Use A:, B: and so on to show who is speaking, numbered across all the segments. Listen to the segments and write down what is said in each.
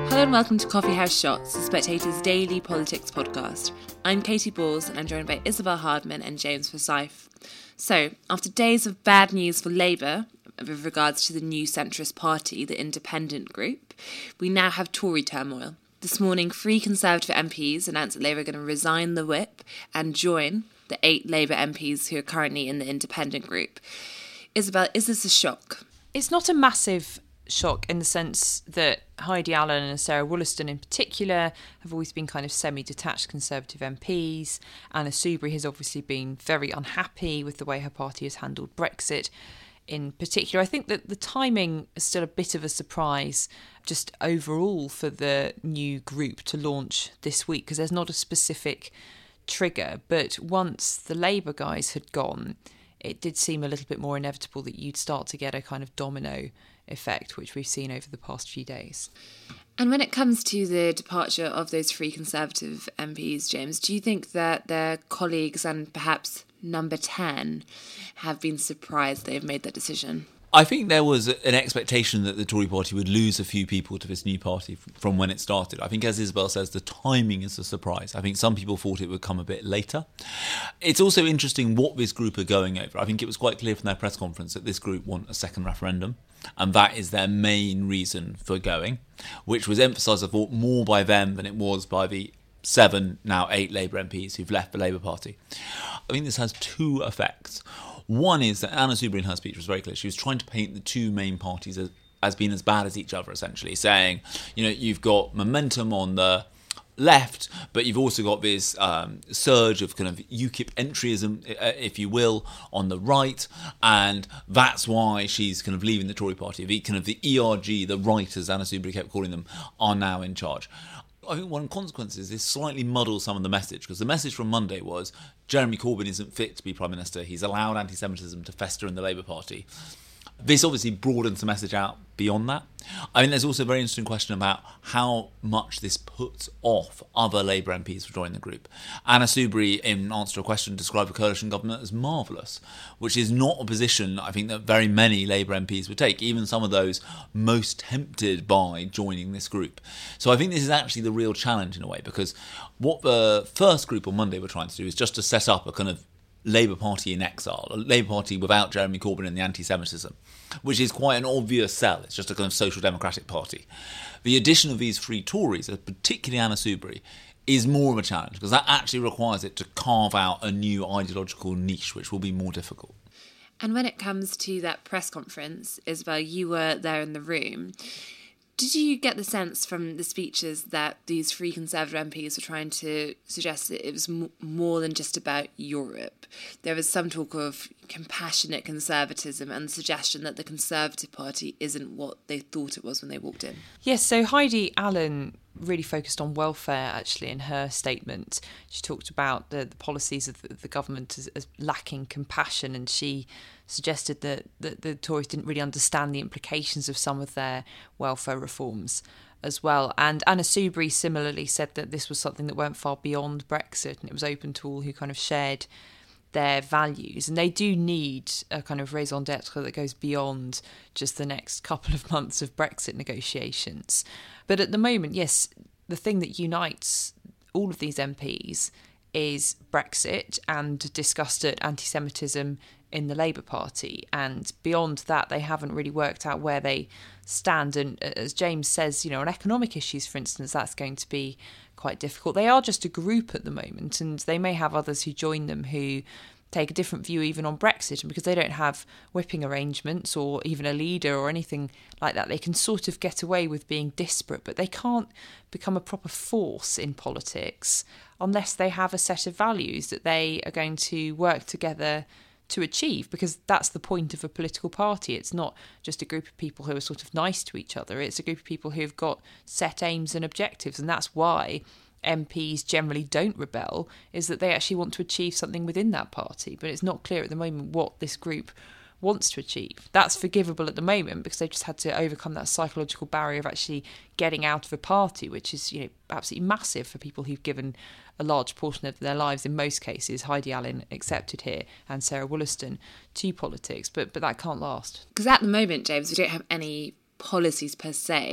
A: Hello and welcome to Coffee House Shots, the Spectator's daily politics podcast. I'm Katie Balls and I'm joined by Isabel Hardman and James Forsyth. So, after days of bad news for Labour with regards to the new centrist party, the Independent Group, we now have Tory turmoil. This morning, 3 Conservative MPs announced that Labour are going to resign the whip and join the 8 Labour MPs who are currently in the Independent Group. Isabel, is this a shock?
B: It's not a massive shock in the sense that Heidi Allen and Sarah Wollaston in particular have always been kind of semi-detached Conservative MPs. Anna Soubry has obviously been very unhappy with the way her party has handled Brexit in particular. I think that the timing is still a bit of a surprise just overall for the new group to launch this week because there's not a specific trigger. But once the Labour guys had gone, it did seem a little bit more inevitable that you'd start to get a kind of domino effect, which we've seen over the past few days.
A: And when it comes to the departure of those 3 Conservative MPs, James, do you think that their colleagues and perhaps number 10 have been surprised they've made that decision?
C: I think there was an expectation that the Tory party would lose a few people to this new party from when it started. I think, as Isabel says, the timing is a surprise. I think some people thought it would come a bit later. It's also interesting what this group are going over. I think it was quite clear from their press conference that this group want a second referendum, and that is their main reason for going, which was emphasised, I thought, more by them than it was by the 7, now 8 Labour MPs who've left the Labour Party. I think this has 2 effects. One is that Anna Soubry in her speech was very clear. She was trying to paint the 2 main parties as being as bad as each other, essentially, saying, you know, you've got momentum on the left, but you've also got this surge of kind of UKIP entryism, if you will, on the right, and that's why she's kind of leaving the Tory party. The kind of the ERG, the right, as Anna Soubry kept calling them, are now in charge. I think one consequence is this slightly muddles some of the message, because the message from Monday was Jeremy Corbyn isn't fit to be Prime Minister. He's allowed anti-Semitism to fester in the Labour Party. This obviously broadens the message out beyond that. I mean, there's also a very interesting question about how much this puts off other Labour MPs for joining the group. Anna Soubry, in answer to a question, described the coalition government as marvellous, which is not a position I think that very many Labour MPs would take, even some of those most tempted by joining this group. So I think this is actually the real challenge in a way, because what the first group on Monday were trying to do is just to set up a kind of Labour Party in exile, a Labour Party without Jeremy Corbyn and the anti-Semitism, which is quite an obvious sell. It's just a kind of social democratic party. The addition of these 3 Tories, particularly Anna Soubry, is more of a challenge because that actually requires it to carve out a new ideological niche, which will be more difficult.
A: And when it comes to that press conference, Isabel, you were there in the room. Did you get the sense from the speeches that these 3 Conservative MPs were trying to suggest that it was more than just about Europe? There was some talk of compassionate conservatism and the suggestion that the Conservative Party isn't what they thought it was when they walked in.
B: Yes, so Heidi Allen really focused on welfare, actually, in her statement. She talked about the policies of the government as lacking compassion, and she suggested that the Tories didn't really understand the implications of some of their welfare reforms as well. And Anna Soubry similarly said that this was something that went far beyond Brexit and it was open to all who kind of shared their values. And they do need a kind of raison d'etre that goes beyond just the next couple of months of Brexit negotiations. But at the moment, yes, the thing that unites all of these MPs is Brexit and disgust at anti-Semitism in the Labour Party. And beyond that, they haven't really worked out where they stand. And as James says, you know, on economic issues, for instance, that's going to be quite difficult. They are just a group at the moment, and they may have others who join them who take a different view even on Brexit, and because they don't have whipping arrangements or even a leader or anything like that, they can sort of get away with being disparate, but they can't become a proper force in politics unless they have a set of values that they are going to work together to achieve, because that's the point of a political party. It's not just a group of people who are sort of nice to each other. It's a group of people who've got set aims and objectives, and that's why MPs generally don't rebel, is that they actually want to achieve something within that party. But it's not clear at the moment what this group wants to achieve. That's forgivable at the moment because they've just had to overcome that psychological barrier of actually getting out of a party, which is, you know, absolutely massive for people who've given a large portion of their lives, in most cases, Heidi Allen accepted here, and Sarah Wollaston, to politics. But that can't last.
A: Because at the moment, James, we don't have any policies per se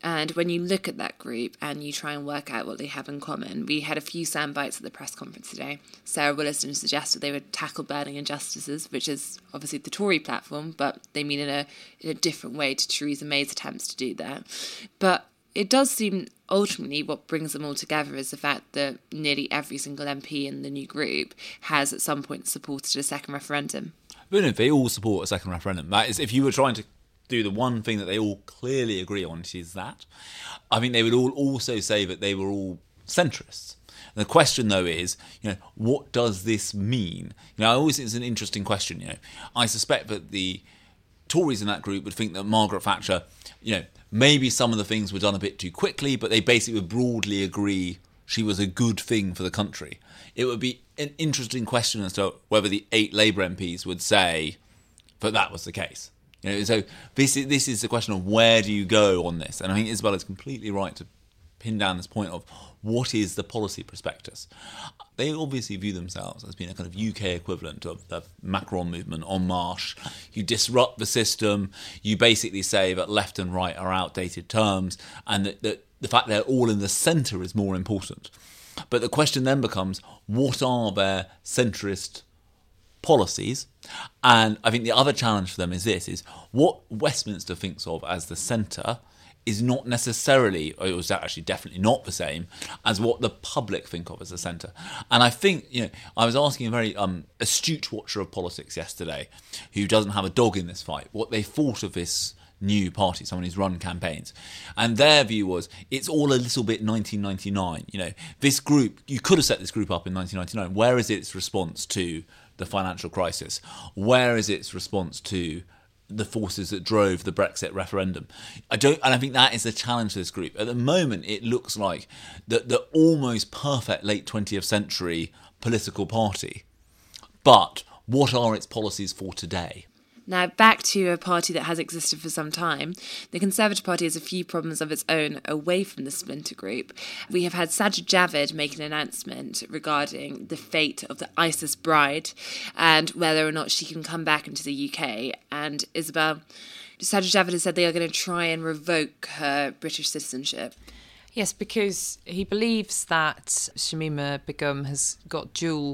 A: And when you look at that group and you try and work out what they have in common, we had a few sound bites at the press conference today. Sarah Wollaston suggested they would tackle burning injustices, which is obviously the Tory platform, but they mean in a different way to Theresa May's attempts to do that. But it does seem ultimately what brings them all together is the fact that nearly every single MP in the new group has at some point supported a second referendum.
C: But if they all support a second referendum, that is, if you were trying to do the one thing that they all clearly agree on, which is that, I think they would all also say that they were all centrists. And the question, though, is, what does this mean? I always think it's an interesting question. I suspect that the Tories in that group would think that Margaret Thatcher, maybe some of the things were done a bit too quickly, but they basically would broadly agree she was a good thing for the country. It would be an interesting question as to whether the 8 Labour MPs would say that was the case. So this is the question of where do you go on this? And I think Isabel is completely right to pin down this point of what is the policy prospectus. They obviously view themselves as being a kind of UK equivalent of the Macron movement, En Marche. You disrupt the system, you basically say that left and right are outdated terms, and that the fact they're all in the centre is more important. But the question then becomes, what are their centrist policies? And I think the other challenge for them is what Westminster thinks of as the centre is not necessarily, or it was actually definitely not the same as what the public think of as the centre. And I think, I was asking a very astute watcher of politics yesterday, who doesn't have a dog in this fight, what they thought of this new party, someone who's run campaigns. And their view was, it's all a little bit 1999. This group, you could have set this group up in 1999. Where is its response to the financial crisis? Where is its response to the forces that drove the Brexit referendum? And I think that is the challenge to this group. At the moment, it looks like the almost perfect late 20th century political party. But what are its policies for today?
A: Now, back to a party that has existed for some time, the Conservative Party has a few problems of its own away from the splinter group. We have had Sajid Javid make an announcement regarding the fate of the ISIS bride and whether or not she can come back into the UK. And Isabel, Sajid Javid has said they are going to try and revoke her British citizenship.
B: Yes, because he believes that Shamima Begum has got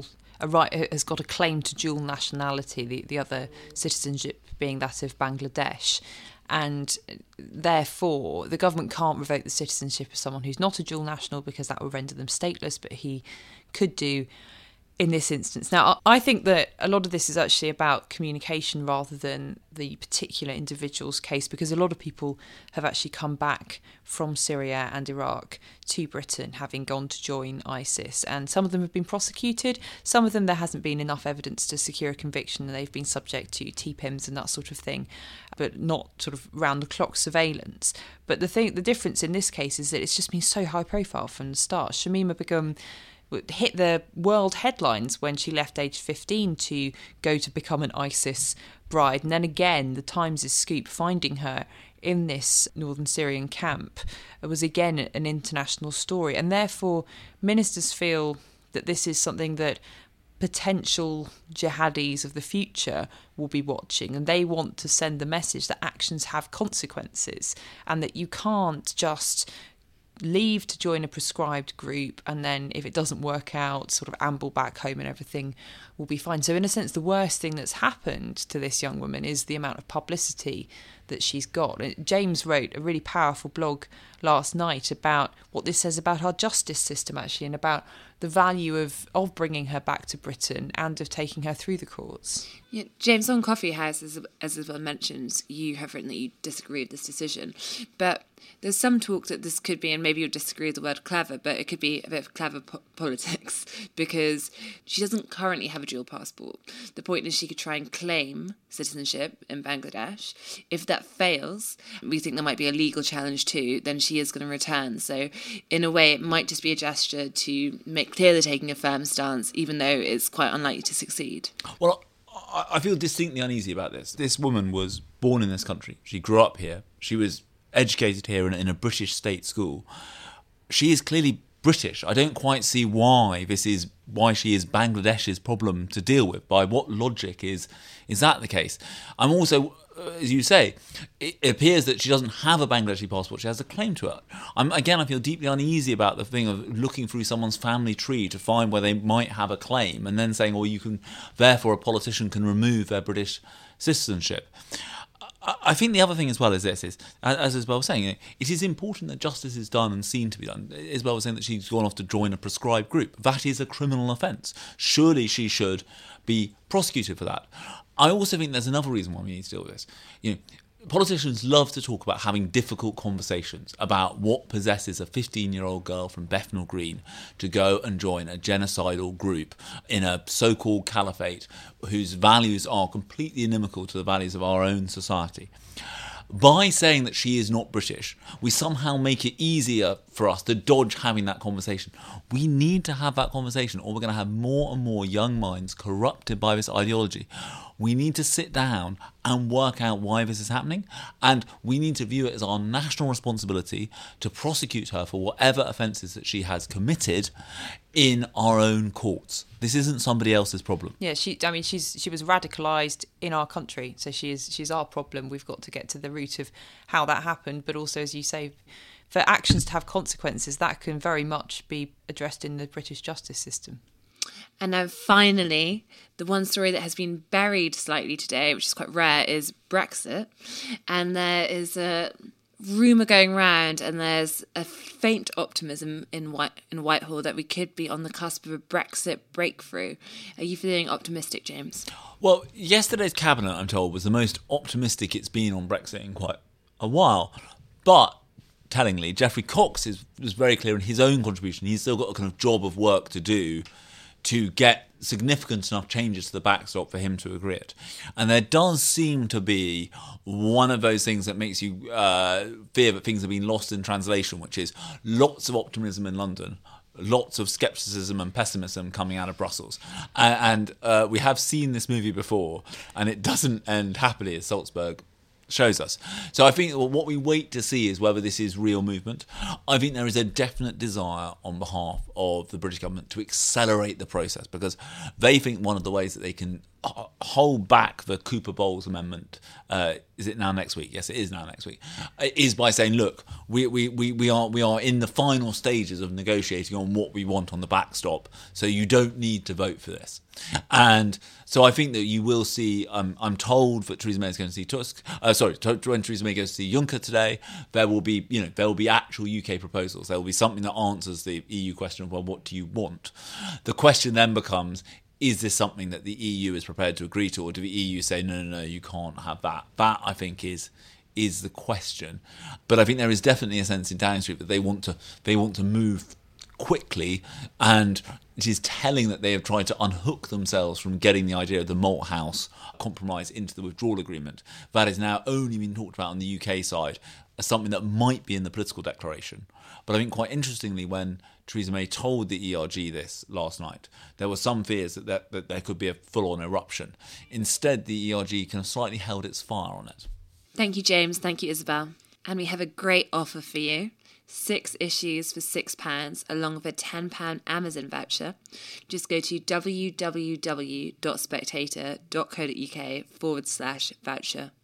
B: a claim to dual nationality, the other citizenship being that of Bangladesh. And therefore, the government can't revoke the citizenship of someone who's not a dual national because that would render them stateless, but he could do in this instance. Now, I think that a lot of this is actually about communication rather than the particular individual's case, because a lot of people have actually come back from Syria and Iraq to Britain having gone to join ISIS, and some of them have been prosecuted, some of them there hasn't been enough evidence to secure a conviction and they've been subject to TPIMs and that sort of thing, but not sort of round-the-clock surveillance. But the difference in this case is that it's just been so high profile from the start. Shamima Begum hit the world headlines when she left aged 15 to go to become an ISIS bride. And then again, the Times' scoop finding her in this northern Syrian camp was again an international story. And therefore, ministers feel that this is something that potential jihadis of the future will be watching, and they want to send the message that actions have consequences and that you can't just leave to join a prescribed group and then if it doesn't work out sort of amble back home and everything will be fine. So in a sense, the worst thing that's happened to this young woman is the amount of publicity that she's got. James wrote a really powerful blog last night about what this says about our justice system actually, and about the value of bringing her back to Britain and of taking her through the courts.
A: Yeah, James, on Coffee House, as Isabel mentioned, you have written that you disagree with this decision, but there's some talk that this could be, and maybe you'll disagree with the word clever, but it could be a bit of clever politics, because she doesn't currently have a dual passport. The point is she could try and claim citizenship in Bangladesh. If that fails, we think there might be a legal challenge too, then she is going to return. So in a way, it might just be a gesture to make clear they're taking a firm stance, even though it's quite unlikely to succeed.
C: Well, I feel distinctly uneasy about this. This woman was born in this country. She grew up here. She was educated here in a British state school. She is clearly British. I don't quite see why she is Bangladesh's problem to deal with. By what logic is that the case? I'm also as you say, it appears that she doesn't have a Bangladeshi passport. She has a claim to it. I feel deeply uneasy about the thing of looking through someone's family tree to find where they might have a claim and then saying, therefore a politician can remove their British citizenship. I think the other thing as well is this, as Isabel was saying, it is important that justice is done and seen to be done. Isabel was saying that she's gone off to join a prescribed group. That is a criminal offence. Surely she should be prosecuted for that. I also think there's another reason why we need to deal with this. Politicians love to talk about having difficult conversations about what possesses a 15-year-old girl from Bethnal Green to go and join a genocidal group in a so-called caliphate whose values are completely inimical to the values of our own society. By saying that she is not British, we somehow make it easier for us to dodge having that conversation. We need to have that conversation, or we're going to have more and more young minds corrupted by this ideology. We need to sit down and work out why this is happening, and we need to view it as our national responsibility to prosecute her for whatever offences that she has committed in our own courts. This isn't somebody else's problem.
B: Yeah, she was radicalised in our country, so she's our problem. We've got to get to the root of how that happened, but also, as you say, for actions to have consequences, that can very much be addressed in the British justice system.
A: And now finally, the one story that has been buried slightly today, which is quite rare, is Brexit. And there is a rumour going round, and there's a faint optimism in Whitehall that we could be on the cusp of a Brexit breakthrough. Are you feeling optimistic, James?
C: Well, yesterday's cabinet, I'm told, was the most optimistic it's been on Brexit in quite a while. But tellingly, Geoffrey Cox was very clear in his own contribution. He's still got a kind of job of work to do to get significant enough changes to the backstop for him to agree it. And there does seem to be one of those things that makes you fear that things have been lost in translation, which is lots of optimism in London, lots of scepticism and pessimism coming out of Brussels. And we have seen this movie before, and it doesn't end happily, as Salzburg shows us. So I think what we wait to see is whether this is real movement. I think there is a definite desire on behalf of the British government to accelerate the process, because they think one of the ways that they can hold back the Cooper-Bowles amendment, is it now next week? Yes, it is now next week, is by saying, look, we are in the final stages of negotiating on what we want on the backstop, so you don't need to vote for this. And so I think that you will see, I'm told that Theresa May is going to see when Theresa May goes to see Juncker today, there will be actual UK proposals. There will be something that answers the EU question of, well, what do you want? The question then becomes, is this something that the EU is prepared to agree to, or do the EU say, no, you can't have that? That, I think, is the question. But I think there is definitely a sense in Downing Street that they want to move quickly, and it is telling that they have tried to unhook themselves from getting the idea of the Malthouse compromise into the withdrawal agreement. That is now only being talked about on the UK side as something that might be in the political declaration. But I think quite interestingly, when Theresa May told the ERG this last night, there were some fears that there could be a full-on eruption. Instead, the ERG kind of slightly held its fire on it.
A: Thank you, James. Thank you, Isabel. And we have a great offer for you. 6 issues for £6, along with a £10 Amazon voucher. Just go to www.spectator.co.uk/voucher.